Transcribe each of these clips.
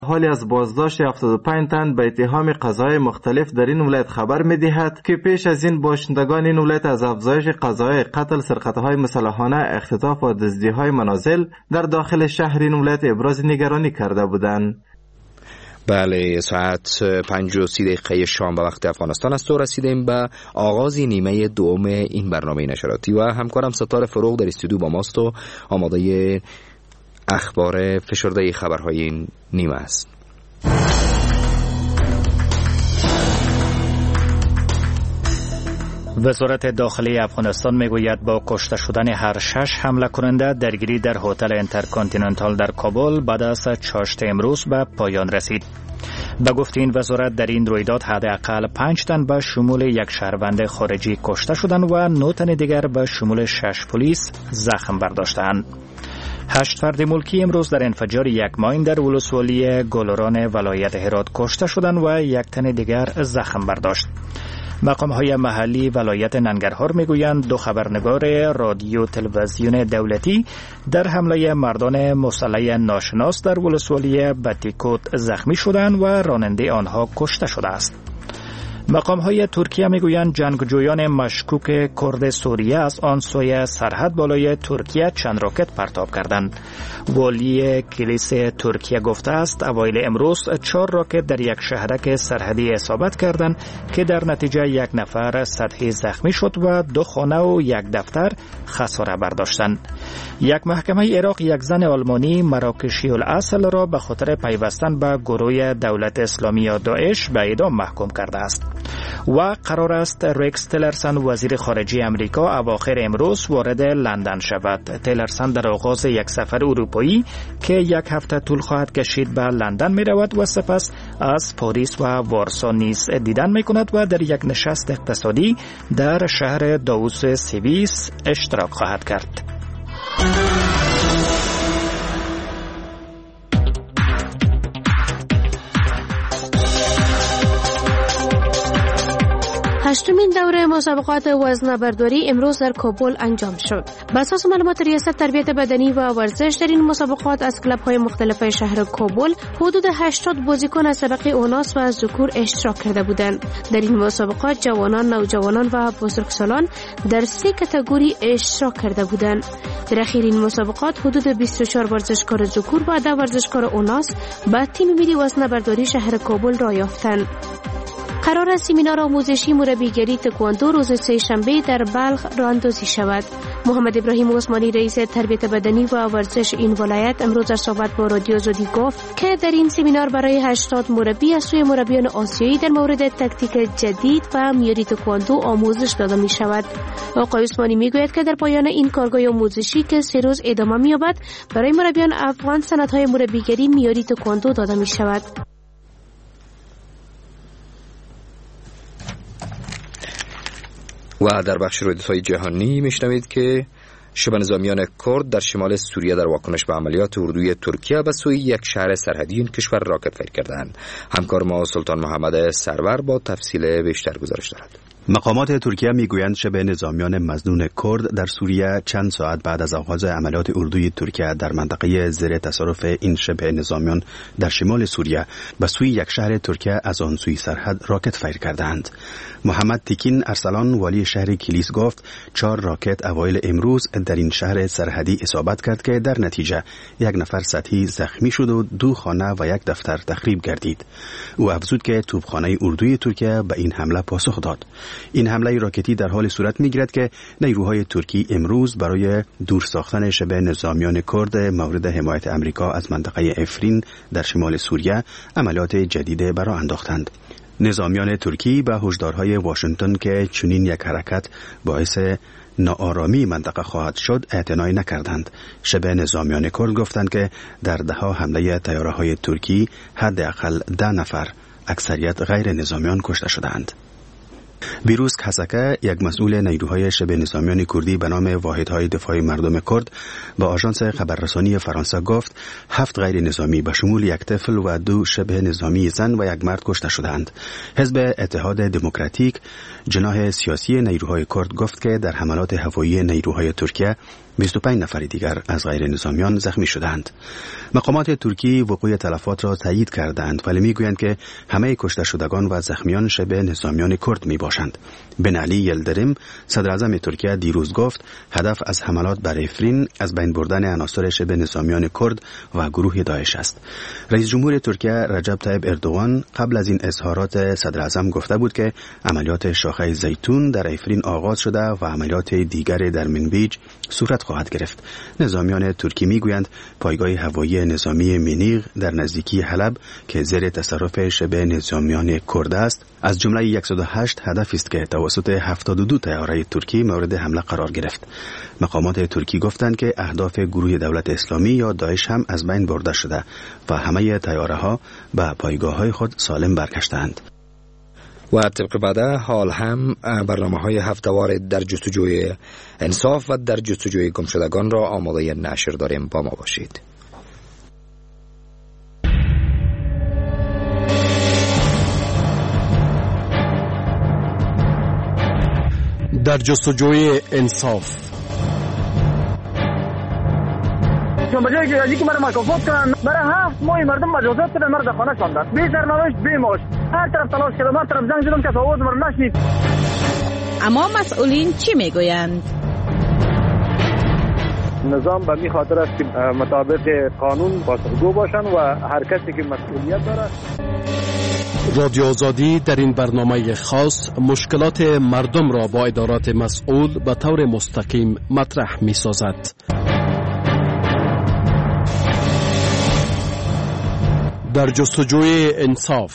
حالی از بازداشت 75 تن به اتهام قضاهای مختلف در این ولایت خبر می‌دهد که پیش از این باشندگان این ولایت از افزایش قضاهای قتل، سرقت‌های مسلحانه، اختطاف و دزدی‌های منازل در داخل شهر این ولایت ابراز نگرانی کرده بودند. بله، ساعت 5:30 شام به وقت افغانستان است و رسیدیم به آغاز نیمه دوم این برنامه نشراتی و همکارم ستاره فروغ در استودیو با ماست و آماده اخبار فشرده خبرهای این نیمه است. وزارت داخلی افغانستان میگوید با کشته شدن هر 6 حمله کننده درگیری در هتل انترکانتیننتال در کابل بعد از چاشت امروز به پایان رسید. به گفته این وزارت در این رویداد حداقل 5 تن به شمول یک شهروند خارجی کشته شدند و 9 تن دیگر به شمول 6 پلیس زخم برداشتند. 8 فرد ملکی امروز در انفجار یک ماین در ولسوالی گلران ولایت هرات کشته شدند و 1 تن دیگر زخم برداشت. مقام‌های محلی ولایت ننگرهار میگویند 2 خبرنگار رادیو تلویزیون دولتی در حمله مردان مسلح ناشناس در ولسوالی بتیکوت زخمی شدند و راننده آنها کشته شده است. مقام‌های ترکیه میگویند جنگجویان مشکوک کرد سوریه از آن سوی سرحد بالای ترکیه چند راکت پرتاب کردند. والی کلیس ترکیه گفته است اوایل امروز 4 راکت در یک شهرک سرحدی اصابت کردند که در نتیجه 1 نفر سطحی زخمی شد و 2 خانه و 1 دفتر خساره برداشتند. یک محکمه عراق یک زن آلمانی مراکشی الاصل را به خاطر پیوستن به گروه دولت اسلامی یا داعش به اعدام محکوم کرده است. و قرار است ریکس تیلرسن وزیر خارجه امریکا اواخر امروز وارد لندن شود. تیلرسن در آغاز یک سفر اروپایی که 1 هفته طول خواهد کشید به لندن می رود و سپس از پاریس و وارسا نیز دیدن می کند و در یک نشست اقتصادی در شهر داووس سوئیس اشتراک خواهد کرد. هشتمین دوره مسابقات وزنه‌برداری امروز در کابل انجام شد. بر اساس معلومات ریاست تربیت بدنی و ورزش در این مسابقات از کلب‌های مختلف شهر کابل حدود 80 بازیکن از طبقه اوناث و از ذکور اشتراک کرده بودند. در این مسابقات جوانان، نوجوانان و بزرگسالان در 3 کاتگوری اشتراک کرده بودند. در اخیر این مسابقات حدود 24 ورزشکار ذکور و 10 ورزشکار اوناث به تیم ملی وزنه‌برداری شهر کابل را یافتند. قرار است سمینار آموزشی مربیگری تکواندو روز سه‌شنبه در بلخ راه اندازی شود. محمد ابراهیم عثمانی رئیس تربیت بدنی و ورزش این ولایت امروز در صحبت با رادیو زودی گفت که در این سمینار برای 80 مربی از سوی مربیان آسیایی در مورد تاکتیک جدید و معیاری تکواندو آموزش داده می شود. آقای عثمانی می گوید که در پایان این کارگاه آموزشی که 3 روز ادامه می یابد برای مربیان افغان سندهای مربیگری معیاری تکواندو داده می شود. و در بخش رویدادهای جهانی میشنوید که شبه نظامیان کرد در شمال سوریه در واکنش به عملیات اردوی ترکیه به سوی یک شهر سرحدی این کشور راکت فیر کردند. همکار ما سلطان محمد سرور با تفصیل بیشتر گزارش دارد. مقامات ترکیه میگویند شبه نظامیان مظنون کرد در سوریه چند ساعت بعد از آغاز عملیات اردوی ترکیه در منطقه زیر تصرف این شبه نظامیان در شمال سوریه به سوی یک شهر ترکیه از آن سوی سرحد راکت فیر کردند. محمد تیکین ارسلان والی شهر کلیس گفت 4 راکت اوایل امروز در این شهر سرحدی اصابت کرد که در نتیجه 1 نفر سطحی زخمی شد و 2 خانه و 1 دفتر تخریب گردید. او افزود که توپخانه اردوی ترکیه به این حمله پاسخ داد. این حمله راکتی در حال صورت می‌گیرد که نیروهای ترکی امروز برای دور ساختن شبه نظامیان کرد مورد حمایت امریکا از منطقه افرین در شمال سوریه عملیات جدید برآ انداختند. نظامیان ترکی به هشدارهای واشنگتن که چنین یک حرکت باعث ناآرامی منطقه خواهد شد اعتنا نکردند. شبه نظامیان کرد گفتند که در دهها حمله طیاره‌های ترکی حداقل 10 نفر اکثریت غیر نظامیان کشته شدند. بیروز کسکه یک مسئول نیروهای شبه نظامیان کردی به نام واحدهای دفاع مردم کرد با آژانس خبررسانی فرانسه گفت 7 غیر نظامی به شمول 1 طفل و 2 شبه نظامی زن و 1 مرد کشته شدند. حزب اتحاد دموکراتیک جناح سیاسی نیروهای کرد گفت که در حملات هوایی نیروهای ترکیه 25 نفر دیگر از غیر نظامیان زخمی شدند. مقامات ترکی وقوع تلفات را تایید کردند ولی میگویند که همه کشته شدگان و زخمیان شبه نظامیان کرد می باشند. بن علی یلدریم صدر اعظم ترکیه دیروز گفت هدف از حملات بر افرین از بین بردن عناصر شبه نظامیان کرد و گروه داعش است. رئیس جمهور ترکیه رجب طیب اردوغان قبل از این اظهارات صدر اعظم گفته بود که عملیات شاخه زیتون در افرین آغاز شده و عملیات دیگر در منبیج صورت خواهد گرفت. نظامیان ترکی میگویند پایگاه هوایی نظامی منیق در نزدیکی حلب که زیر تصرف شبه نظامیان کرد است از جمله 108 هدفی است که توسط 72 طیاره ترکی مورد حمله قرار گرفت. مقامات ترکی گفتند که اهداف گروه دولت اسلامی یا داعش هم از بین برده شده و همه طیاره‌ها به پایگاه‌های خود سالم برگشتند. و طبق بعده حال هم برنامه‌های هفته‌وار در جستجوی انصاف و در جستجوی گمشدگان را آماده نشر داریم. با ما باشید. در جستجوی انصاف بجایی که یکی مرا مکافات کنن برای 7 ماه مردم مجازات کردن مرا در خانه شاندن بی سرنوشت بی معاش هر طرف تلاش کردم هر طرف زنگ زدم که آواز مرا نشنید. اما مسئولین چی میگویند؟ نظام به می خاطر است که مطابق قانون پاسخگو باشن و هر کسی که مسئولیت داره. رادیو آزادی در این برنامه خاص مشکلات مردم را با ادارات مسئول به طور مستقیم مطرح می سازد. در جستجوی انصاف.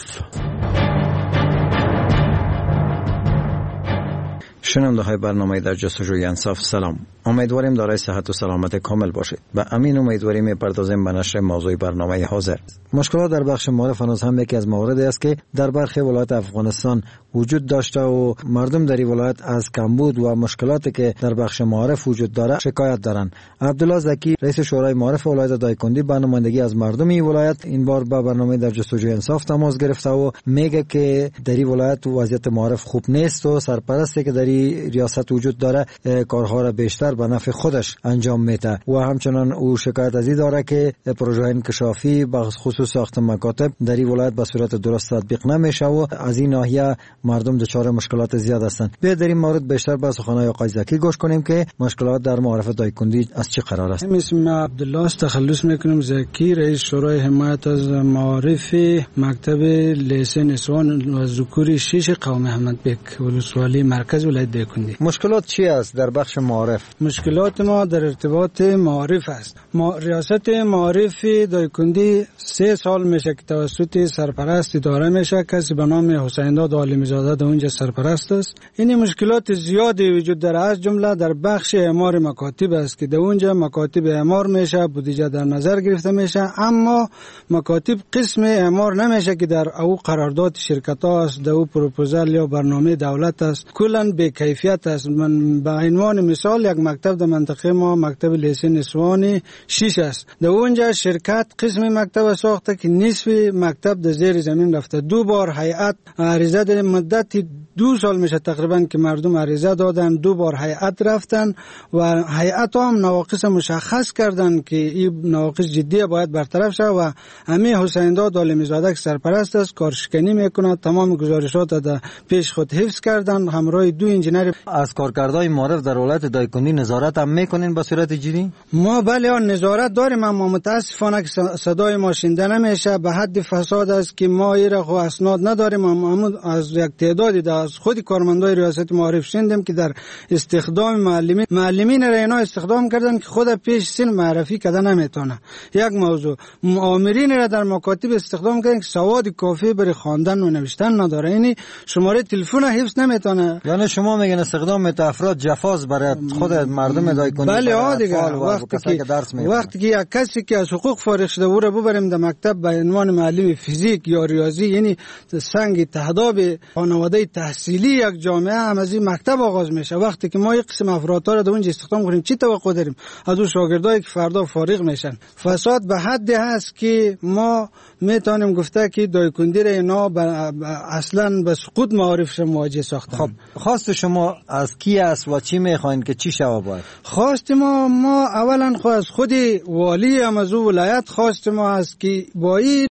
شنونده های برنامه در جستجوی انصاف سلام. امیدواریم دارای صحت و سلامت کامل باشید. به امین امیدواری می‌پردازیم به نشر موضوع برنامه حاضر. مشکلات در بخش معارف هنوز هم یکی از مواردی است که در برخی ولایات افغانستان وجود داشته و مردم در این ولایت از کمبود و مشکلاتی که در بخش معارف وجود داره شکایت دارند. عبدالله زکی رئیس شورای معارف ولایت دایکندی به نمایندگی از مردم این ولایت این بار با برنامه در جستجوی انصاف تماس گرفته و میگه که در این ولایت وضعیت معارف خوب نیست و سرپرستی که در این ریاست وجود داره کارها را بیشتر به نفع خودش انجام میده و همچنان او شکایت از این داره که پروژه انکشافی به خصوص ساخت مکاتب در این ولایت به صورت درست تطبیق نمیشه و از این ناحیه مردم دچار مشکلات زیاد هستند. بیا در این مورد بیشتر به سخنان آقای زکی گوش کنیم که مشکلات در معارف دایکندی از چه قرار است. اسم عبدالله است. تخلص میکنم زکی رئیس شورای حمایت از معارف مکتب لیسن نسوان و ذکوری 6 قوم احمد بک ولسوالی مرکز ولایت دایکندی. مشکلات چی است در بخش معارف؟ مشکلات ما در ارتباط معارف است. ریاست معارف دایکندی 3 سال میشه که توسط سرپرست اداره میشه، کسی به نام حسین داد عالمی زاده اونجا سرپرست است. این مشکلات زیادی وجود داره، از جمله در بخش اعمار مکاتب است که در اونجا مکاتب اعمار میشه، بودجه در نظر گرفته میشه، اما مکاتب قسم اعمار نمیشه که در او قرارداد شرکت ها است، در او پروپوزال یا برنامه دولت است، کلا به کیفیت است. من به عنوان مثال یک مکتب در منطقه ما مکتب لیسن نسوانی 6 است، در اونجا شرکت قسم مکتب ساخته که نصف مکتب در زیر زمین رفته. 2 بار هیئت عریضه در مدت 2 سال میشه تقریبا که مردم عریضه دادن، 2 بار هیئت رفتن و هیئت هم نواقص مشخص کردن که این نواقص جدیه باید برطرف شه و همین حسین داد عالمی زاده که سرپرست است کارشکنی میکنه، تمام گزارشات در پیش خود حفظ کردن همراه 2 انجینر. از کارکردهای معارف در ولایت دایکندی نظارت هم میکنین به صورت جدی؟ ما بله نظارت داریم، اما متاسفانه که صدای ما شنیده نمیشه. به حد فساد است که ما ایرا خو اسناد نداریم، اما از یک تعدادی از خود کارمندای ریاست معارف شنیدیم که در استخدام معلمین را اینا استخدام کردن که خود پیش سن معرفی کده نمیتونه. یک موضوع مؤامرین را در مکاتب استخدام کردن که سواد کافی برای خواندن و نوشتن نداره، یعنی شماره تلفن حفظ نمیتونه. یعنی شما میگن استخدام افراد جفاست برای خود مردم دایکندی؟ بله دیگه، وقتی که یک کسی که از حقوق فارغ شده او را ببریم در مکتب به عنوان معلم فیزیک یا ریاضی، یعنی سنگ تهداب خانواده تحصیلی یک جامعه هم از این مکتب آغاز میشه. وقتی که ما یک قسم افراد را در اونجا استخدام کنیم چی توقع داریم از اون شاگردایی که فردا فارغ میشن؟ فساد به حدی هست که ما میتونیم گفته که دایکندی را اینا اصلا به سقوط معارفش مواجه ساختن. خب خواست شما از کی است و چی میخواین که چی شود باید؟ خواست ما اولا از خود والی هم از ولایت خواست ما است که با این